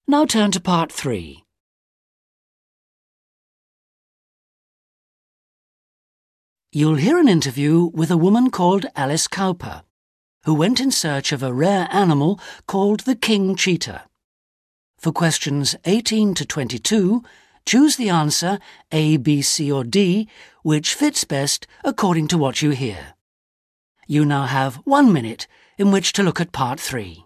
Now turn to part 3. You'll hear an interview with a woman called Alice Cowper, who went in search of a rare animal called the king cheetah. For questions 18 to 22, choose the answer A, B, C or D, which fits best according to what you hear. You now have 1 minute in which to look at part 3.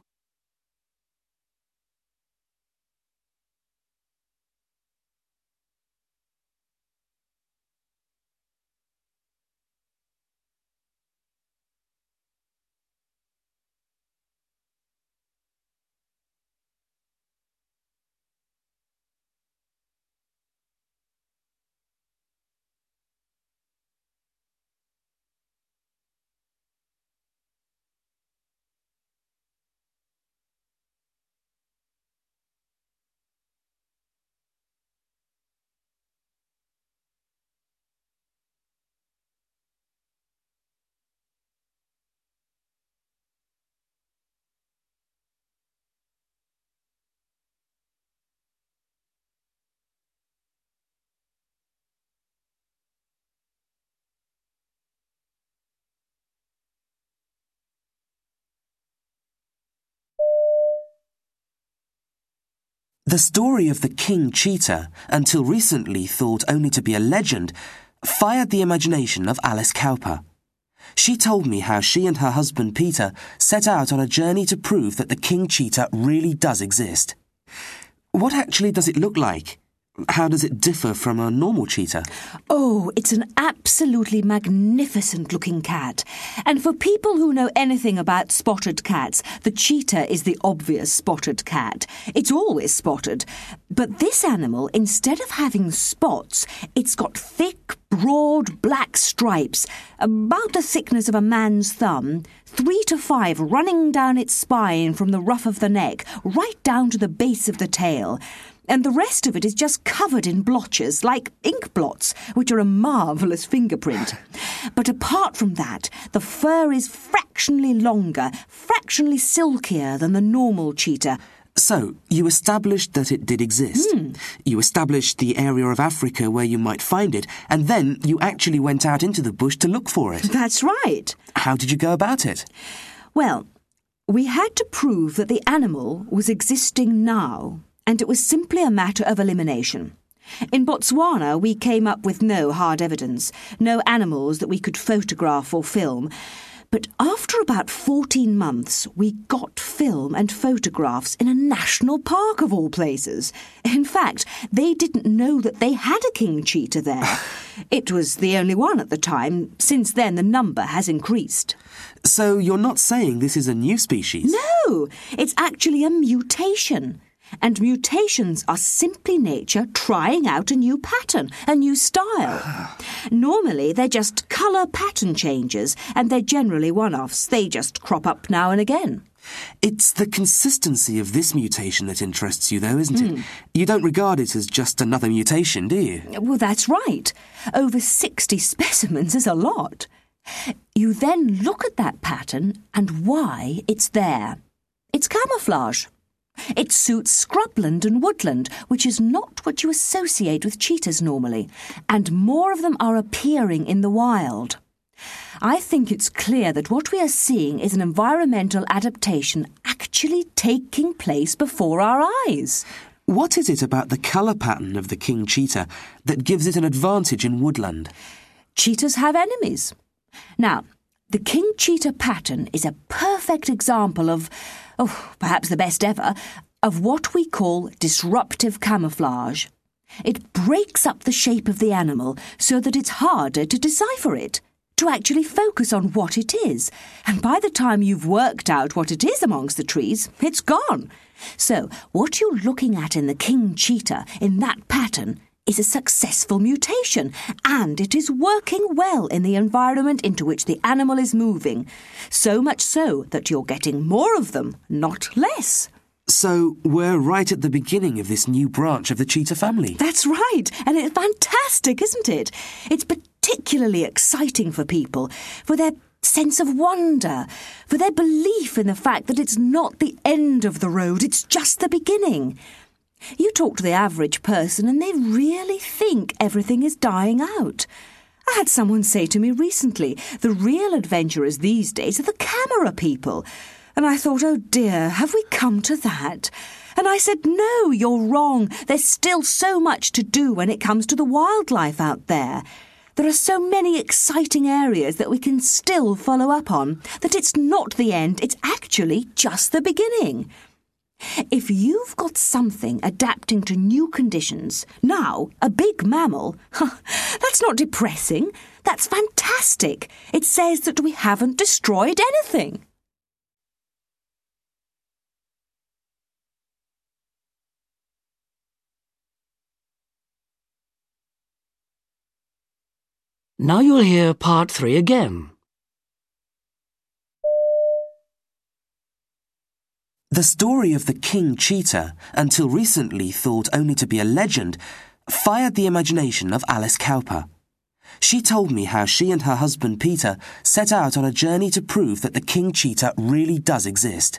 The story of the king cheetah, until recently thought only to be a legend, fired the imagination of Alice Cowper. She told me how she and her husband Peter set out on a journey to prove that the king cheetah really does exist. What actually does it look like? How does it differ from a normal cheetah? Oh, it's an absolutely magnificent-looking cat. And for people who know anything about spotted cats, the cheetah is the obvious spotted cat. It's always spotted. But this animal, instead of having spots, it's got thick, broad, black stripes, about the thickness of a man's thumb, 3 to 5 running down its spine from the ruff of the neck, right down to the base of the tail. And the rest of it is just covered in blotches, like ink blots, which are a marvellous fingerprint. But apart from that, the fur is fractionally longer, fractionally silkier than the normal cheetah. So, you established that it did exist. You established the area of Africa where you might find it, and then you actually went out into the bush to look for it. That's right. How did you go about it? Well, we had to prove that the animal was existing now, and it was simply a matter of elimination. In Botswana, we came up with no hard evidence, no animals that we could photograph or film. But after about 14 months, we got film and photographs in a national park of all places. In fact, they didn't know that they had a king cheetah there. It was the only one at the time. Since then, the number has increased. So you're not saying this is a new species? No, it's actually a mutation. And mutations are simply nature trying out a new pattern, a new style. Normally, they're just colour pattern changes, and they're generally one-offs. They just crop up now and again. It's the consistency of this mutation that interests you, though, isn't it? You don't regard it as just another mutation, do you? Well, that's right. Over 60 specimens is a lot. You then look at that pattern and why it's there. It's camouflage. It suits scrubland and woodland, which is not what you associate with cheetahs normally, and more of them are appearing in the wild. I think it's clear that what we are seeing is an environmental adaptation actually taking place before our eyes. What is it about the colour pattern of the king cheetah that gives it an advantage in woodland? Cheetahs have enemies. Now, the king cheetah pattern is a perfect example of, perhaps the best ever, of what we call disruptive camouflage. It breaks up the shape of the animal so that it's harder to decipher it, to actually focus on what it is. And by the time you've worked out what it is amongst the trees, it's gone. So what you're looking at in the king cheetah, in that pattern, is a successful mutation, and it is working well in the environment into which the animal is moving. So much so that you're getting more of them, not less. So we're right at the beginning of this new branch of the cheetah family. That's right, and it's fantastic, isn't it? It's particularly exciting for people, for their sense of wonder, for their belief in the fact that it's not the end of the road, it's just the beginning. You talk to the average person and they really think everything is dying out. I had someone say to me recently, the real adventurers these days are the camera people. And I thought, oh dear, have we come to that? And I said, no, you're wrong. There's still so much to do when it comes to the wildlife out there. There are so many exciting areas that we can still follow up on, that it's not the end, it's actually just the beginning. If you've got something adapting to new conditions, now a big mammal, that's not depressing, that's fantastic. It says that we haven't destroyed anything. Now you'll hear part 3 again. The story of the king cheetah, until recently thought only to be a legend, fired the imagination of Alice Cowper. She told me how she and her husband Peter set out on a journey to prove that the king cheetah really does exist.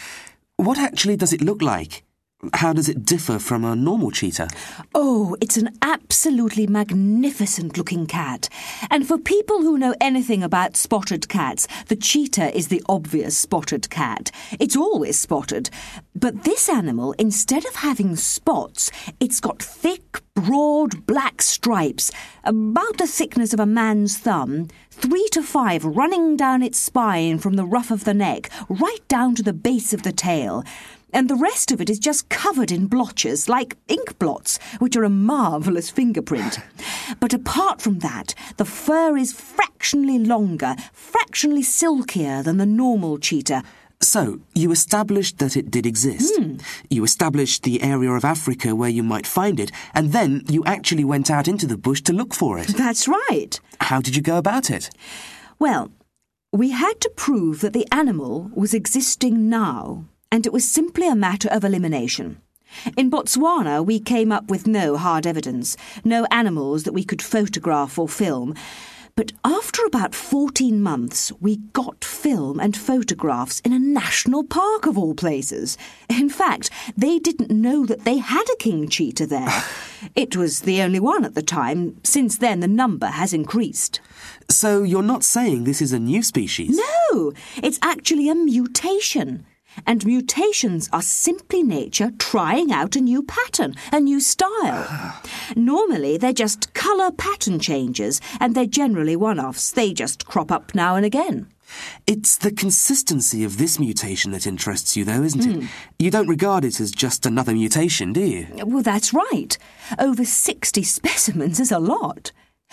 What actually does it look like? How does it differ from a normal cheetah? Oh, it's an absolutely magnificent-looking cat. And for people who know anything about spotted cats, the cheetah is the obvious spotted cat. It's always spotted. But this animal, instead of having spots, it's got thick, broad, black stripes, about the thickness of a man's thumb, 3 to 5 running down its spine from the ruff of the neck, right down to the base of the tail. And the rest of it is just covered in blotches, like ink blots, which are a marvellous fingerprint. But apart from that, the fur is fractionally longer, fractionally silkier than the normal cheetah. So, you established that it did exist. You established the area of Africa where you might find it, and then you actually went out into the bush to look for it. That's right. How did you go about it? Well, we had to prove that the animal was existing now. And it was simply a matter of elimination. In Botswana, we came up with no hard evidence, no animals that we could photograph or film. But after about 14 months, we got film and photographs in a national park of all places. In fact, they didn't know that they had a king cheetah there. It was the only one at the time. Since then, the number has increased. So you're not saying this is a new species? No, it's actually a mutation. And mutations are simply nature trying out a new pattern, a new style. Normally, they're just colour pattern changes, and they're generally one-offs. They just crop up now and again. It's the consistency of this mutation that interests you, though, isn't it? You don't regard it as just another mutation, do you? Well, that's right. Over 60 specimens is a lot.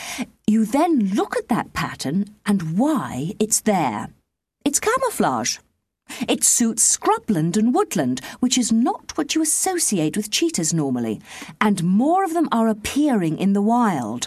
You then look at that pattern and why it's there. It's camouflage. It suits scrubland and woodland, which is not what you associate with cheetahs normally, and more of them are appearing in the wild.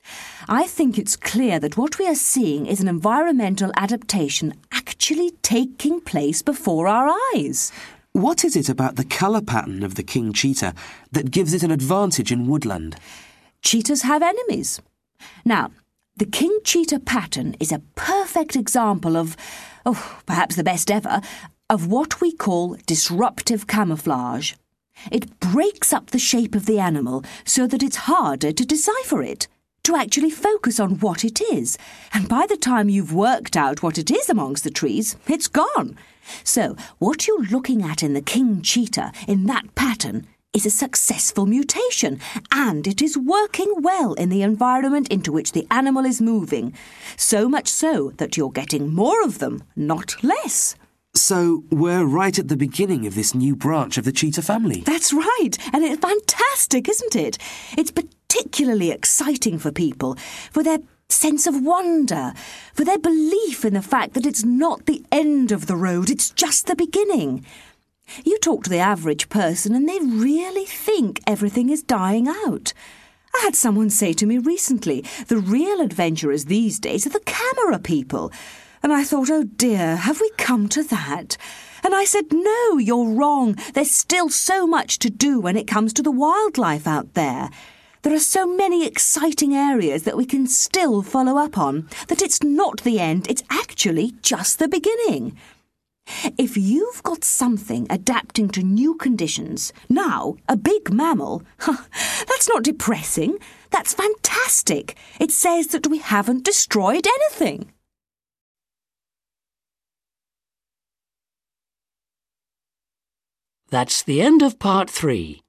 I think it's clear that what we are seeing is an environmental adaptation actually taking place before our eyes. What is it about the colour pattern of the king cheetah that gives it an advantage in woodland? Cheetahs have enemies. Now, the king cheetah pattern is a perfect example of, perhaps the best ever, of what we call disruptive camouflage. It breaks up the shape of the animal so that it's harder to decipher it, to actually focus on what it is. And by the time you've worked out what it is amongst the trees, it's gone. So what you're looking at in the king cheetah, in that pattern, is a successful mutation, and it is working well in the environment into which the animal is moving. So much so that you're getting more of them, not less. So we're right at the beginning of this new branch of the cheetah family. That's right, and it's fantastic, isn't it? It's particularly exciting for people, for their sense of wonder, for their belief in the fact that it's not the end of the road, it's just the beginning. You talk to the average person and they really think everything is dying out. I had someone say to me recently, the real adventurers these days are the camera people. And I thought, oh dear, have we come to that? And I said, no, you're wrong. There's still so much to do when it comes to the wildlife out there. There are so many exciting areas that we can still follow up on, that it's not the end, it's actually just the beginning. If you've got something adapting to new conditions, now a big mammal, that's not depressing. That's fantastic. It says that we haven't destroyed anything. That's the end of part 3.